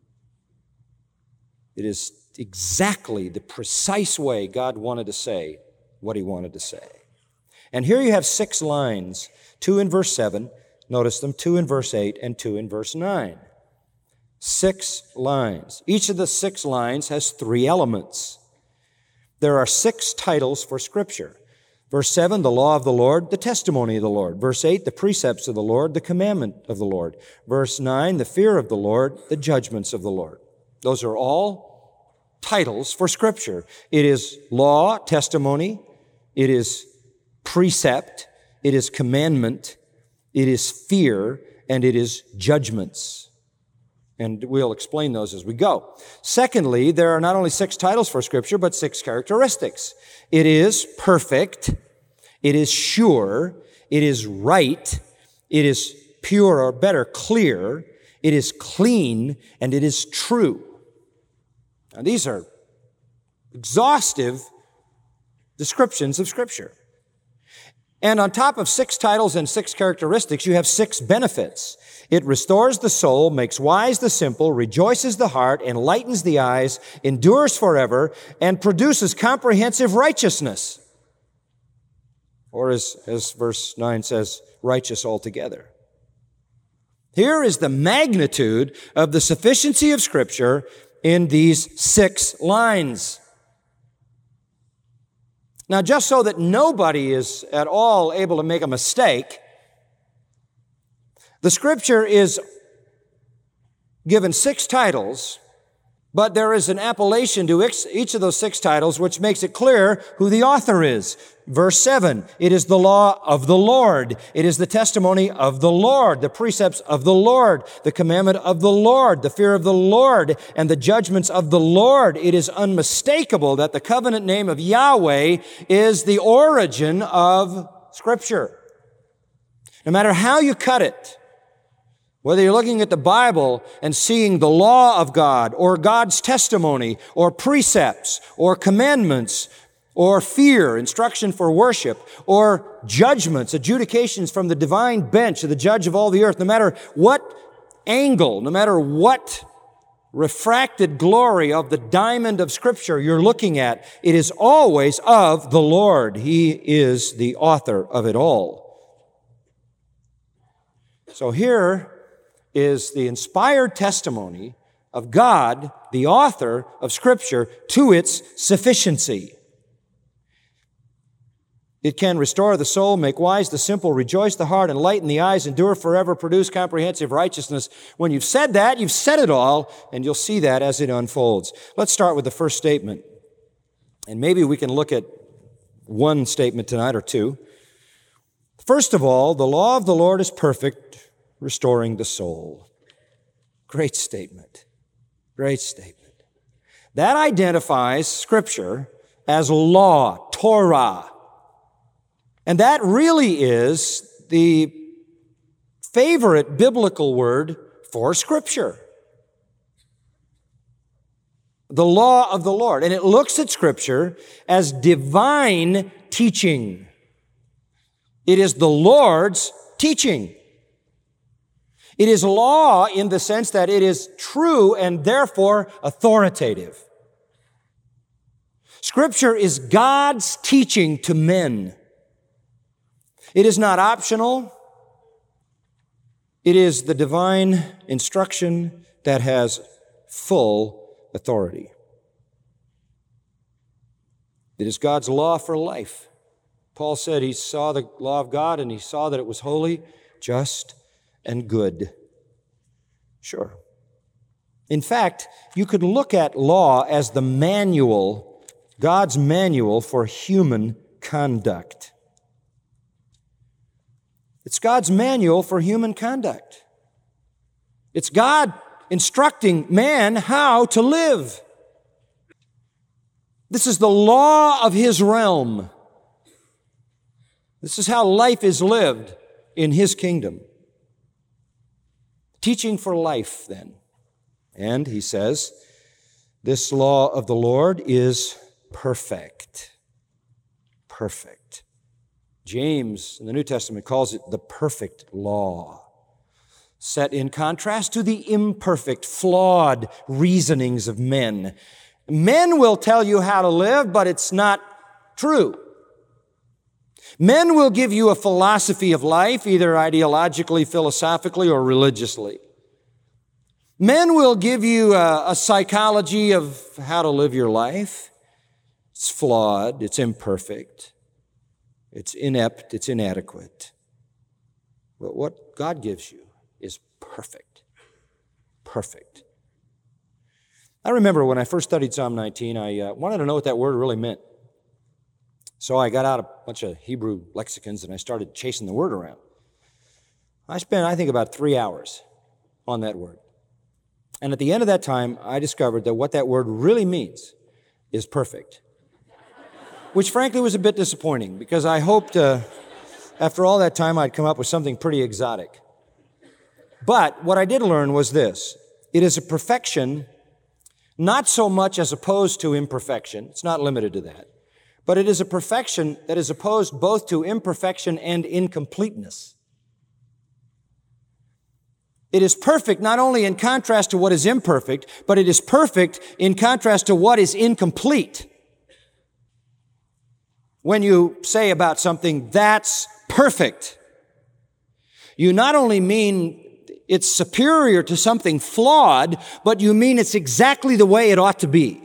It is exactly the precise way God wanted to say what He wanted to say. And here you have 6 lines, 2 in verse 7, notice them, 2 in verse 8, and 2 in verse 9. 6 lines. Each of the 6 lines has 3 elements. There are 6 titles for Scripture. Verse 7, the law of the Lord, the testimony of the Lord. Verse 8, the precepts of the Lord, the commandment of the Lord. Verse 9, the fear of the Lord, the judgments of the Lord. Those are all titles for Scripture. It is law, testimony. It is precept. It is commandment. It is fear. and it is judgments. And we'll explain those as we go. Secondly, there are not only 6 titles for Scripture, but 6 characteristics. It is perfect, it is sure, it is right, it is pure, or better, clear, it is clean, and it is true. Now, these are exhaustive descriptions of Scripture. And on top of 6 titles and 6 characteristics, you have 6 benefits. It restores the soul, makes wise the simple, rejoices the heart, enlightens the eyes, endures forever, and produces comprehensive righteousness. Or as verse 9 says, righteous altogether. Here is the magnitude of the sufficiency of Scripture in these 6 lines. Now, just so that nobody is at all able to make a mistake, the Scripture is given 6 titles, but there is an appellation to each of those 6 titles which makes it clear who the author is. Verse 7, it is the law of the Lord. It is the testimony of the Lord, the precepts of the Lord, the commandment of the Lord, the fear of the Lord, and the judgments of the Lord. It is unmistakable that the covenant name of Yahweh is the origin of Scripture. No matter how you cut it, whether you're looking at the Bible and seeing the law of God, or God's testimony, or precepts, or commandments, or fear, instruction for worship, or judgments, adjudications from the divine bench of the judge of all the earth, no matter what angle, no matter what refracted glory of the diamond of Scripture you're looking at, it is always of the Lord. He is the author of it all. So here is the inspired testimony of God, the author of Scripture, to its sufficiency. It can restore the soul, make wise the simple, rejoice the heart, enlighten the eyes, endure forever, produce comprehensive righteousness. When you've said that, you've said it all, and you'll see that as it unfolds. Let's start with the first statement. And maybe we can look at one statement tonight or two. First of all, the law of the Lord is perfect, restoring the soul. Great statement. Great statement. That identifies Scripture as law, Torah. And that really is the favorite biblical word for Scripture. The law of the Lord. And it looks at Scripture as divine teaching. It is the Lord's teaching. It is law in the sense that it is true and therefore authoritative. Scripture is God's teaching to men. It is not optional. It is the divine instruction that has full authority. It is God's law for life. Paul said he saw the law of God and he saw that it was holy, just, and good. Sure. In fact, you could look at law as the manual, God's manual for human conduct. It's God's manual for human conduct. It's God instructing man how to live. This is the law of His realm. This is how life is lived in His kingdom. Teaching for life, then. And he says, this law of the Lord is perfect. Perfect. James in the New Testament calls it the perfect law, set in contrast to the imperfect, flawed reasonings of men. Men will tell you how to live, but it's not true. Men will give you a philosophy of life, either ideologically, philosophically, or religiously. Men will give you a psychology of how to live your life. It's flawed, it's imperfect, it's inept, it's inadequate. But what God gives you is perfect. Perfect. I remember when I first studied Psalm 19, I wanted to know what that word really meant. So I got out a bunch of Hebrew lexicons and I started chasing the word around. I spent, I think, about 3 hours on that word. And at the end of that time, I discovered that what that word really means is perfect. Which frankly was a bit disappointing because I hoped after all that time I'd come up with something pretty exotic. But what I did learn was this. It is a perfection, not so much as opposed to imperfection. It's not limited to that. But it is a perfection that is opposed both to imperfection and incompleteness. It is perfect not only in contrast to what is imperfect, but it is perfect in contrast to what is incomplete. When you say about something, that's perfect, you not only mean it's superior to something flawed, but you mean it's exactly the way it ought to be.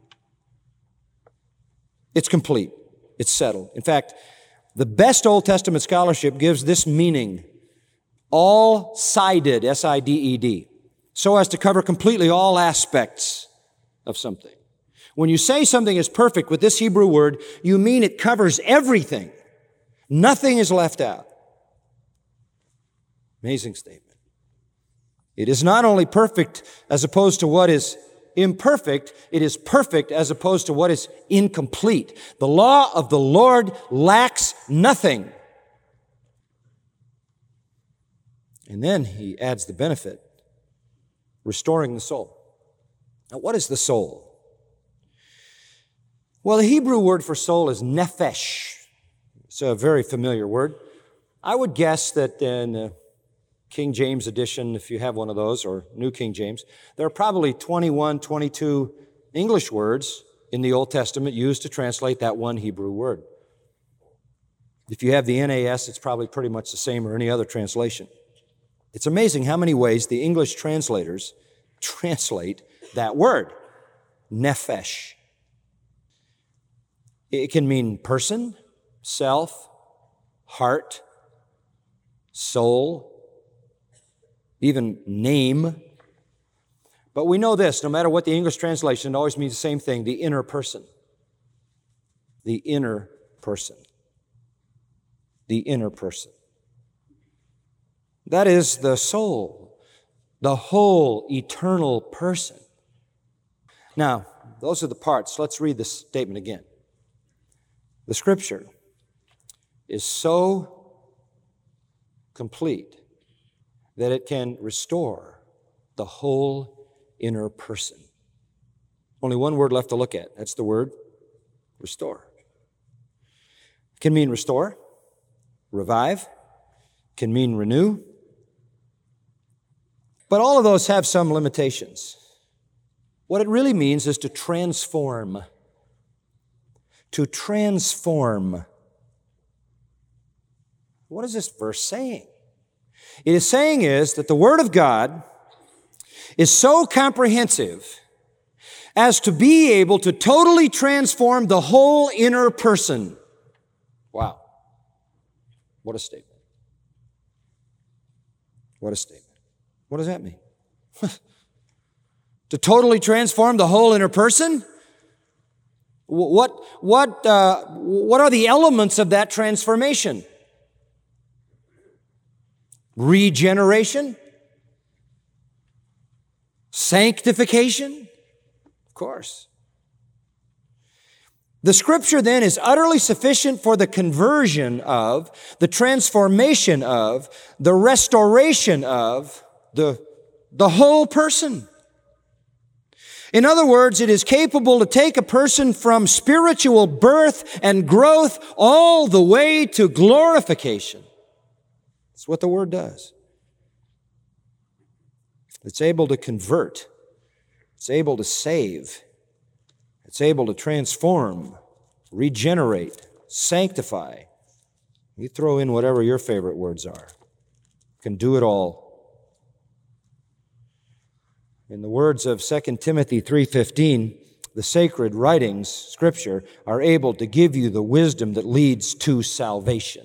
It's complete. It's settled. In fact, the best Old Testament scholarship gives this meaning, all-sided, S-I-D-E-D, so as to cover completely all aspects of something. When you say something is perfect with this Hebrew word, you mean it covers everything. Nothing is left out. Amazing statement. It is not only perfect as opposed to what is imperfect, it is perfect as opposed to what is incomplete. The law of the Lord lacks nothing. And then he adds the benefit, restoring the soul. Now, what is the soul? Well, the Hebrew word for soul is nephesh. It's a very familiar word. I would guess that in the King James edition, if you have one of those, or New King James, there are probably 21, 22 English words in the Old Testament used to translate that one Hebrew word. If you have the NAS, it's probably pretty much the same or any other translation. It's amazing how many ways the English translators translate that word, nephesh. It can mean person, self, heart, soul, even name. But we know this, no matter what the English translation, it always means the same thing, the inner person. The inner person. The inner person. That is the soul, the whole eternal person. Now, those are the parts. Let's read this statement again. The Scripture is so complete that it can restore the whole inner person. Only one word left to look at. That's the word restore. It can mean restore, revive, can mean renew. But all of those have some limitations. What it really means is to transform. To transform. What is this verse saying? It is saying is that the Word of God is so comprehensive as to be able to totally transform the whole inner person. Wow. What a statement. What a statement. What does that mean? To totally transform the whole inner person? What are the elements of that transformation? Regeneration? Sanctification? Of course. The Scripture then is utterly sufficient for the conversion of, the transformation of, the restoration of the whole person. In other words, it is capable to take a person from spiritual birth and growth all the way to glorification. That's what the Word does. It's able to convert. It's able to save. It's able to transform, regenerate, sanctify. You throw in whatever your favorite words are. It can do it all. In the words of 2 Timothy 3:15, the sacred writings, Scripture, are able to give you the wisdom that leads to salvation.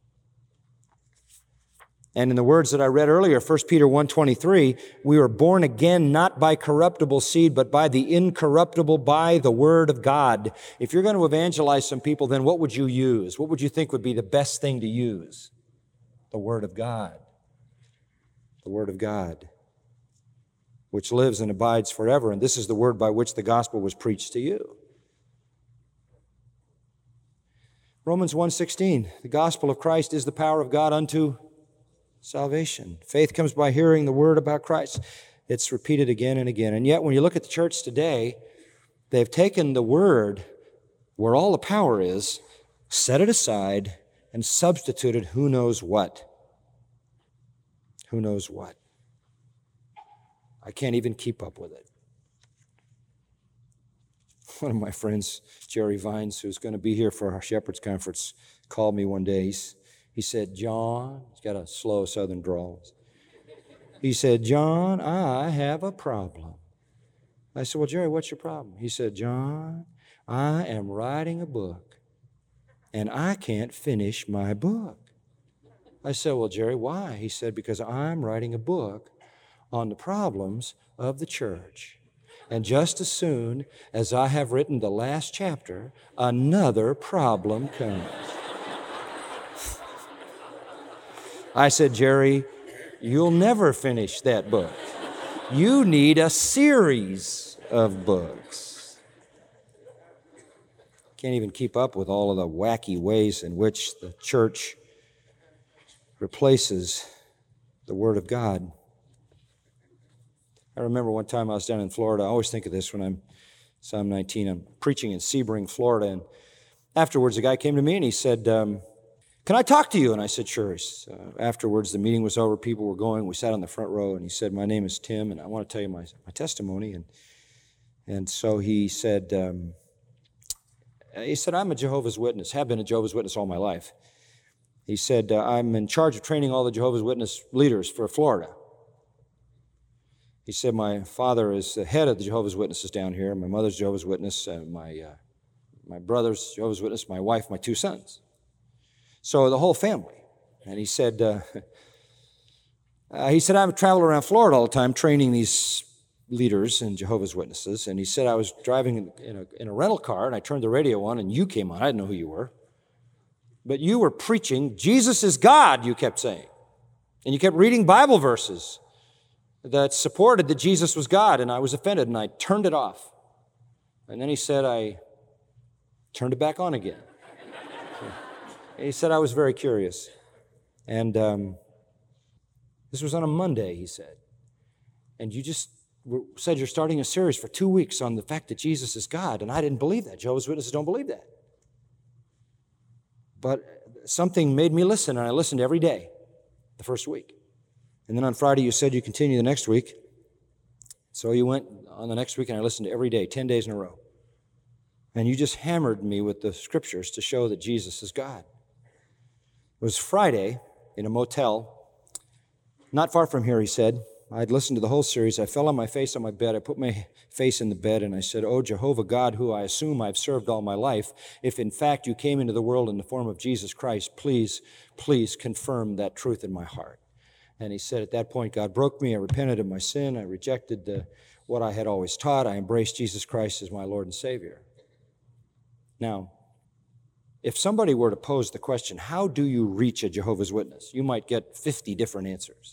And in the words that I read earlier, 1 Peter 1:23, we were born again not by corruptible seed, but by the incorruptible, by the Word of God. If you're going to evangelize some people, then what would you use? What would you think would be the best thing to use? The Word of God. the Word of God, which lives and abides forever. And this is the word by which the gospel was preached to you. Romans 1:16, the gospel of Christ is the power of God unto salvation. Faith comes by hearing the word about Christ. It's repeated again and again. And yet when you look at the church today, they've taken the word where all the power is, set it aside, and substituted who knows what. Who knows what? I can't even keep up with it. One of my friends, Jerry Vines, who's going to be here for our Shepherd's Conference, called me one day. He said, John, he's got a slow southern drawl. He said, John, I have a problem. I said, well, Jerry, what's your problem? He said, John, I am writing a book, and I can't finish my book. I said, well, Jerry, why? He said, because I'm writing a book on the problems of the church. And just as soon as I have written the last chapter, another problem comes. I said, Jerry, you'll never finish that book. You need a series of books. Can't even keep up with all of the wacky ways in which the church replaces the Word of God. I remember one time I was down in Florida. I always think of this when I'm Psalm 19. I'm preaching in Sebring, Florida, and afterwards a guy came to me and he said, can I talk to you? And I said, sure. Afterwards, the meeting was over. People were going. We sat on the front row, and he said, my name is Tim, and I want to tell you my testimony. And so he said, I'm a Jehovah's Witness, have been a Jehovah's Witness all my life. He said, I'm in charge of training all the Jehovah's Witness leaders for Florida. He said, my father is the head of the Jehovah's Witnesses down here. My mother's Jehovah's Witness, my brother's Jehovah's Witness, my wife, my two sons. So the whole family. And he said, I travel around Florida all the time training these leaders and Jehovah's Witnesses. And he said, I was driving in a rental car, and I turned the radio on, and you came on. I didn't know who you were. But you were preaching, Jesus is God, you kept saying. And you kept reading Bible verses that supported that Jesus was God, and I was offended, and I turned it off. And then he said, I turned it back on again. And he said, I was very curious. And this was on a Monday, he said. And you just said you're starting a series for 2 weeks on the fact that Jesus is God, and I didn't believe that. Jehovah's Witnesses don't believe that. But something made me listen, and I listened every day the first week. And then on Friday, you said you continue the next week. So you went on the next week, and I listened every day, 10 days in a row. And you just hammered me with the scriptures to show that Jesus is God. It was Friday in a motel, not far from here, he said. I'd listened to the whole series. I fell on my face on my bed. I put my face in the bed, and I said, oh, Jehovah God, who I assume I've served all my life, if in fact you came into the world in the form of Jesus Christ, please confirm that truth in my heart. And he said, at that point, God broke me. I repented of my sin. I rejected what I had always taught. I embraced Jesus Christ as my Lord and Savior. Now, if somebody were to pose the question, how do you reach a Jehovah's Witness? You might get 50 different answers.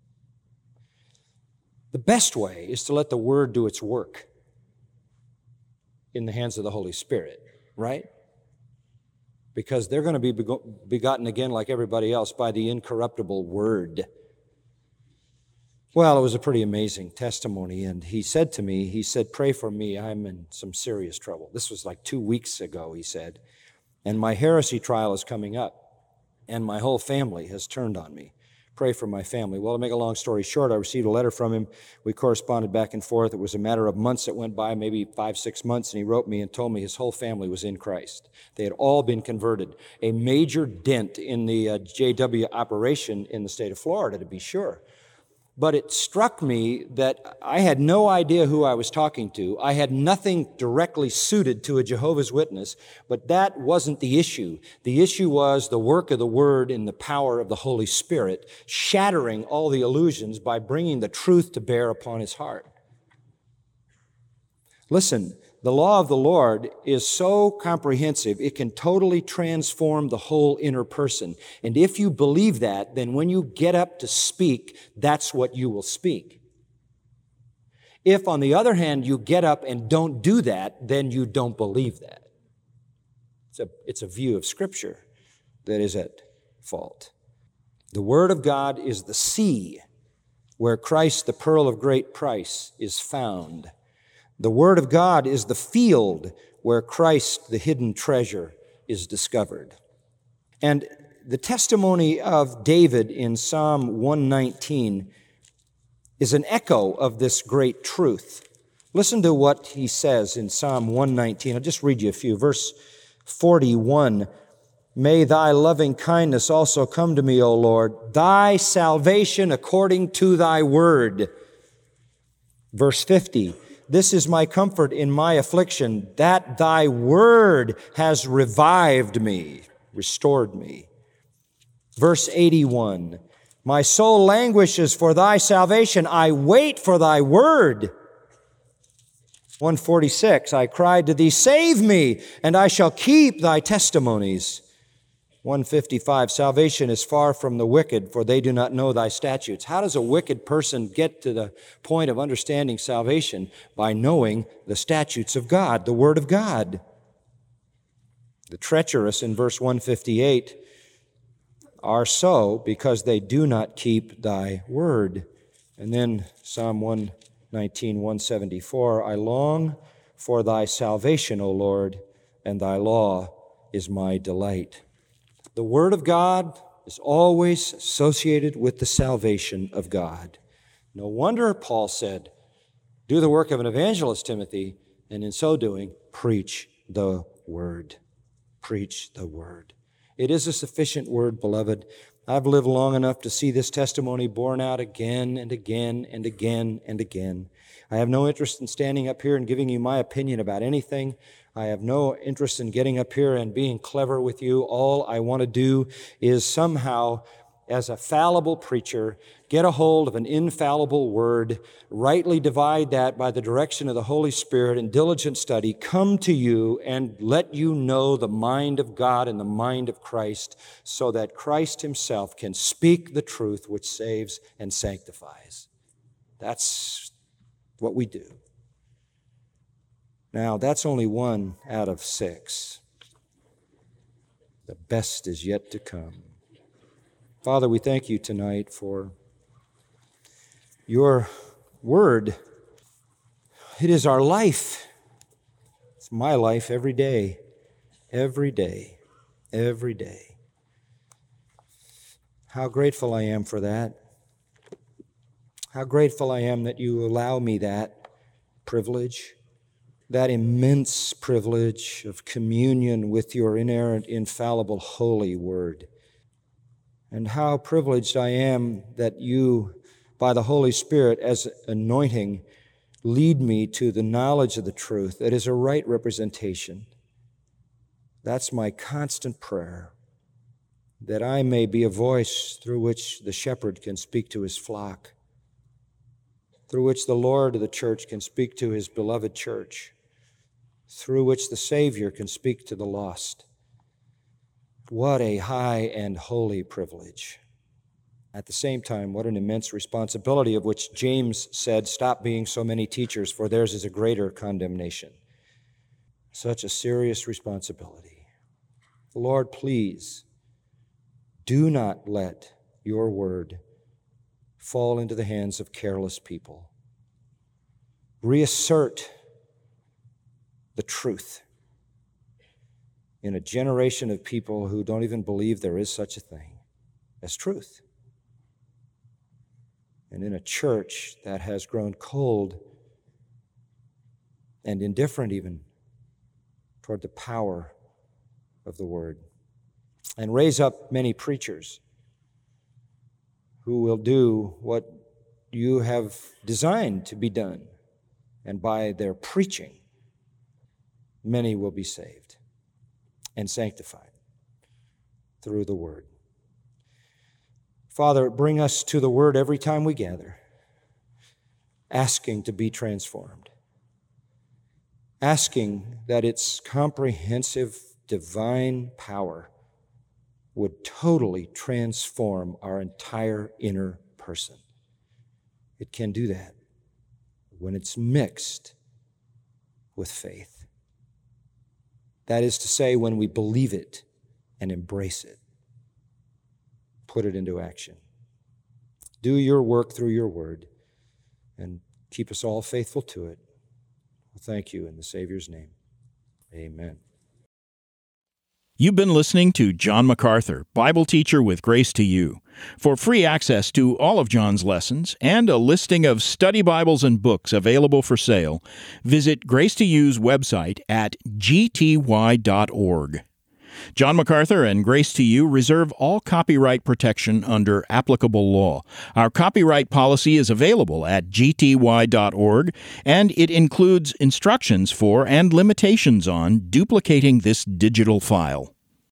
The best way is to let the Word do its work in the hands of the Holy Spirit, right? Because they're going to be begotten again like everybody else by the incorruptible Word. Well, it was a pretty amazing testimony, and he said to me, pray for me, I'm in some serious trouble. This was like 2 weeks ago, he said, and my heresy trial is coming up, and my whole family has turned on me. Pray for my family. Well, to make a long story short, I received a letter from him. We corresponded back and forth. It was a matter of months that went by, maybe 5-6 months, and he wrote me and told me his whole family was in Christ. They had all been converted. A major dent in the JW operation in the state of Florida, to be sure. But it struck me that I had no idea who I was talking to. I had nothing directly suited to a Jehovah's Witness, but that wasn't the issue. The issue was the work of the Word in the power of the Holy Spirit, shattering all the illusions by bringing the truth to bear upon his heart. Listen, The law of the Lord is so comprehensive, it can totally transform the whole inner person. And if you believe that, then when you get up to speak, that's what you will speak. If, on the other hand, you get up and don't do that, then you don't believe that. It's a view of Scripture that is at fault. The Word of God is the sea where Christ, the pearl of great price, is found. The Word of God is the field where Christ, the hidden treasure, is discovered. And the testimony of David in Psalm 119 is an echo of this great truth. Listen to what he says in Psalm 119. I'll just read you a few. Verse 41, "May thy loving kindness also come to me, O Lord, thy salvation according to thy word." Verse 50, "This is my comfort in my affliction, that thy word has revived me," restored me. Verse 81, "My soul languishes for thy salvation. I wait for thy word." 146, "I cried to thee, save me, and I shall keep thy testimonies." 155, "Salvation is far from the wicked, for they do not know thy statutes." How does a wicked person get to the point of understanding salvation? By knowing the statutes of God, the Word of God. The treacherous in verse 158 are so because they do not keep thy word. And then Psalm 119, 174, "I long for thy salvation, O Lord, and thy law is my delight." The Word of God is always associated with the salvation of God. No wonder Paul said, "Do the work of an evangelist, Timothy, and in so doing, preach the Word." Preach the Word. It is a sufficient Word, beloved. I've lived long enough to see this testimony borne out again and again and again and again. I have no interest in standing up here and giving you my opinion about anything. I have no interest in getting up here and being clever with you. All I want to do is somehow, as a fallible preacher, get a hold of an infallible word, rightly divide that by the direction of the Holy Spirit in diligent study, come to you and let you know the mind of God and the mind of Christ, so that Christ himself can speak the truth which saves and sanctifies. That's what we do. Now, that's only 1 out of 6. The best is yet to come. Father, we thank you tonight for your word. It is our life. It's my life every day, every day, every day. How grateful I am for that. How grateful I am that you allow me that privilege, that immense privilege of communion with your inerrant, infallible, holy word. And how privileged I am that you, by the Holy Spirit as anointing, lead me to the knowledge of the truth that is a right representation. That's my constant prayer, that I may be a voice through which the shepherd can speak to his flock, through which the Lord of the church can speak to his beloved church, through which the Savior can speak to the lost. What a high and holy privilege. At the same time, what an immense responsibility, of which James said, "Stop being so many teachers, for theirs is a greater condemnation." Such a serious responsibility. Lord, please do not let your word fall into the hands of careless people. Reassert the truth in a generation of people who don't even believe there is such a thing as truth. And in a church that has grown cold and indifferent even toward the power of the word. And raise up many preachers who will do what you have designed to be done. And by their preaching, many will be saved and sanctified through the word. Father, bring us to the word every time we gather, asking to be transformed. asking that its comprehensive divine power would totally transform our entire inner person. It can do that when it's mixed with faith. That is to say, when we believe it and embrace it, put it into action. Do your work through your word and keep us all faithful to it. Thank you in the Savior's name. Amen. You've been listening to John MacArthur, Bible teacher with Grace to You. For free access to all of John's lessons and a listing of study Bibles and books available for sale, visit Grace to You's website at gty.org. John MacArthur and Grace to You reserve all copyright protection under applicable law. Our copyright policy is available at gty.org, and it includes instructions for and limitations on duplicating this digital file.